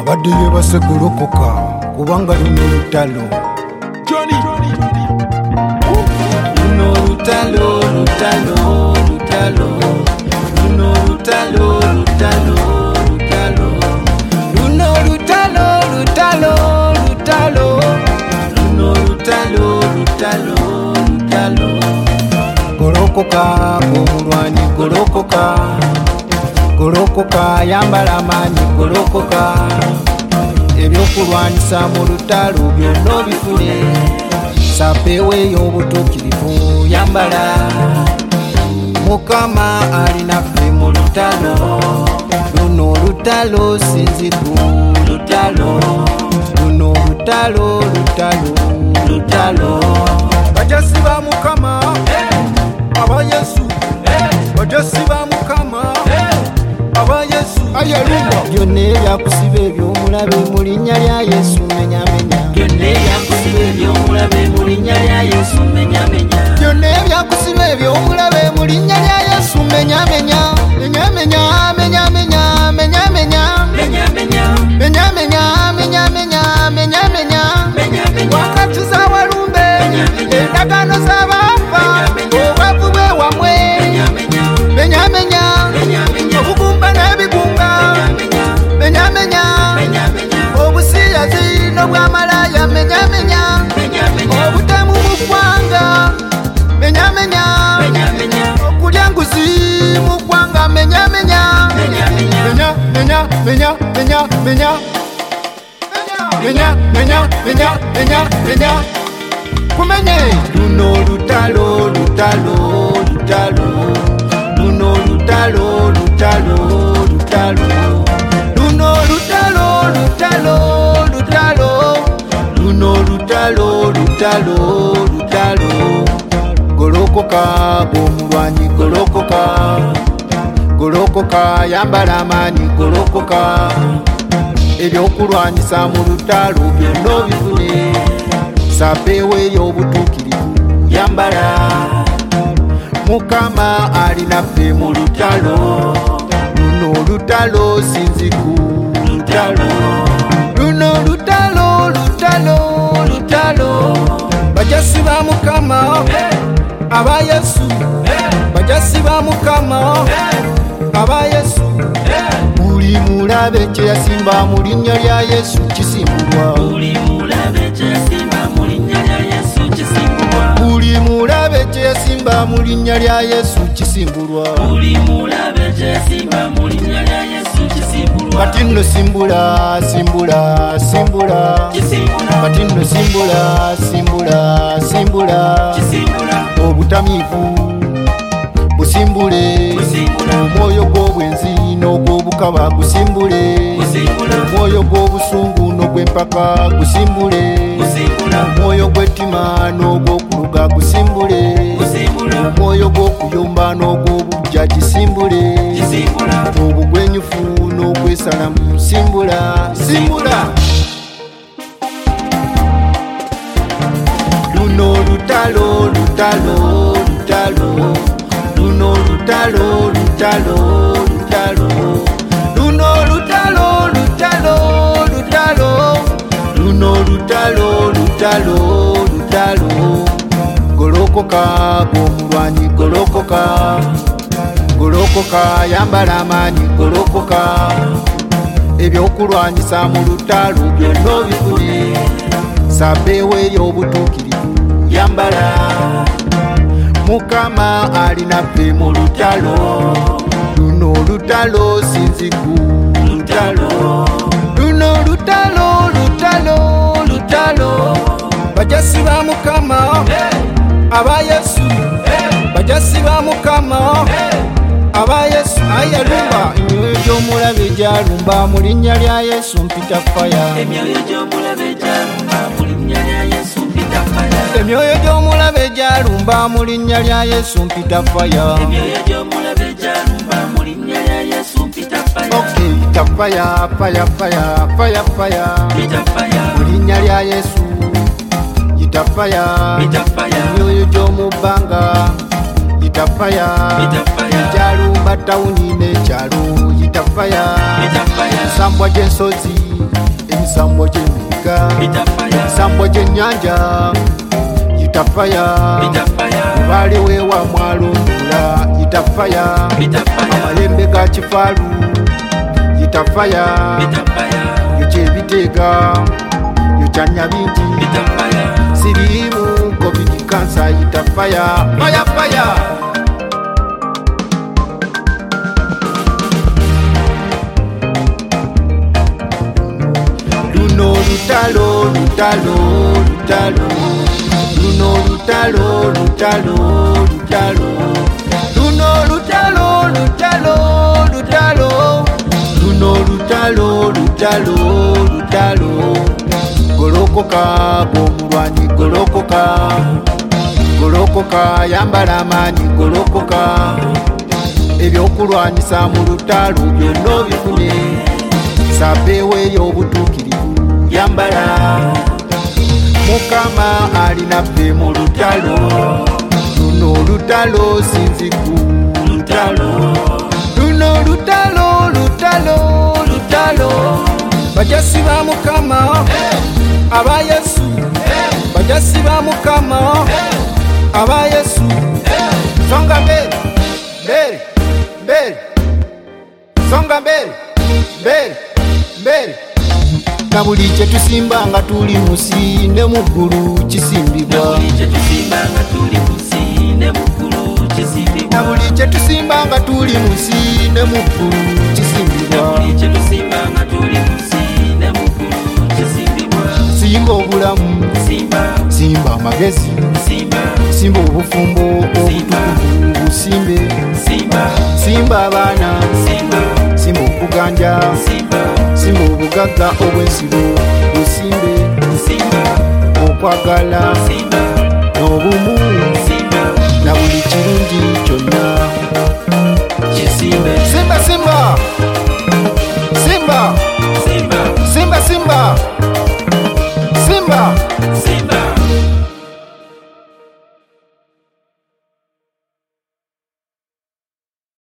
abadde yeebase golokoka kubanga luno lutalo luno lutalo lutalo lutalo luno lutalo lutalo lutalo luno lutalo lutalo lutalo luno lutalo lutalo lutalo golokoka omulwanyi golokoka golokoka yambala amaanyi golokoka ebyokulwanyisa mu lutalo byonna obifune sapeweeyo obutuukirivu yambala mukama alinaffe mu lutalo luno lutalo sinziku lutalo luno lutalo lutalo lutalo bajasi ba mukama aba yesu bajasi ba mukama aba yesu ayalumba byonna ebyakusiba ebyomulabe mu linnya lya yesu menyamenya byonna ebyakusiba ebyomulabe mu linnya lya yesu menyamenya byonna ebyakusiba ebyomulabe mu linnya lya yesu menyamenya menyamenya menyamenya menyamenya menyamenya menyamenya menyamenya menyamenya wakati z'awalumbe endagaano z'abaafa obwavu bwe wamwe menyamenya obugumba n'ebigunga menyamenya obusiyazi n'obwamalaya menyamenya obutemu mu ggwanga menyamenya okulya nguzi mu ggwanga menyamenya menya menya menya menya menya menya menya menya menya kumenye luno lutalo lutalo lutalo luno lutalo lutalo lutalo luno lutalo lutalo lutalo luno lutalo lutalo lutalo golokoka omulwanyi golokoka golokoka yambala amaanyi golokoka ebyokulwanyisa mu lutalo byonna obifune sapeweeyo obutuukirivu yambala mukama alinaffe mu lutalo luno lutalo sinziku lutalo luno lutalo lutalo lutalo bajasi ba mukama aba yesu bajasi ba mukama aba yesu buli mulabe kye yasimba mu linnya lya yesu kisimbulwa buli mulabe kye yasimba mu linnya lya yesu kisimbulwa buli mulabe kye yasimba mu linnya lya yesu kisimbulwa buli mulabe kye yasimba mu linnya lya yesu kisimbulwa kati nno simbula simbula simbula kati nno simbula simbula simbula obutamiivu busimbule omwoyo gw'obwenzi n'ogw'obukaba gusimbule omwoyo gw'obusungu n'ogw'empaka gusimbule omwoyo gw'ettima n'ogw'okuluga gusimbule omwoyo gw'okuyomba n'ogw'obujja gisimbule obugwenyufu n'ogwesalamu simbula simbula luno lutalo lutalo lutalo luno lutalo lutalo lutalo luno lutalo lutalo lutalo luno lutalo lutalo lutalo golokoka omulwanyi golokoka golokoka yambala amaanyi golokoka ebyokulwanyisa mu lutalo byonna obifune sapeweeyo obutuukirivu yambala mukama alinaffe mu lutalo luno lutalo sinziku lutalo luno lutalo lutalo lutalo bajasi ba mukama aba yesu bajasi ba mukama aba yesu ayalumba emyoyo gy'omulabe gyalumba mu linnya lya yesu mpita faya emyoyo gy'omulabe gyalumba mu linnya lya yesu mpita faya emyoyo gy'omulabe gyalumba mu linnya lya yesu mpita faya emyoyo gy'omulabe gyalumba mu linnya lya yesu mpita faya okay mpita faya faya faya faya faya mpita faya mu linnya lya yesu mpita faya emyoyo gy'omu bbanga itafaya ikyalumba tawuni n'ekyalo itafaya ensambwa gy'ensozi bisambo gy'emigga bisambo gy'ennyanja yitafaya mubali wewa mwalundula yitafaya amalembe ga kifaalu yitafaya yokyebiteega yokyanya bingi siriimu covid kansa yitafaya fayafaya luno lutalo lutalo lutalo luno lutalo lutalo lutalo luno lutalo lutalo lutalo luno lutalo lutalo lutalo golokoka bw'omulwanyi golokoka golokoka yambala amaanyi golokoka ebyokulwanyisa mu lutalo byonna obifune sapeewo ey'obutuukirivu yambala mukama alina ffe mu lutalo luno olutalo sinziku lutalo luno lutalo lutalo lutalo bajasi ba mukama aba yesu bajasi ba mukama aba yesu songa mbele mbele mbele songa mbele mbele mbele na buli kye tusimba nga tuli musi ne mu ggulu kisimbibwa na buli kye tusimba nga tuli musi ne mu ggulu kisimbibwa simba obulamu simba amagezi simba obufumbo obutukuvu busimbe simba abaana simba okuganja simba obugagga obw'ensibo busimbe okwagala n'obumu na buli kirungi kyonna kisimbe simba simba simba simba simba simba simba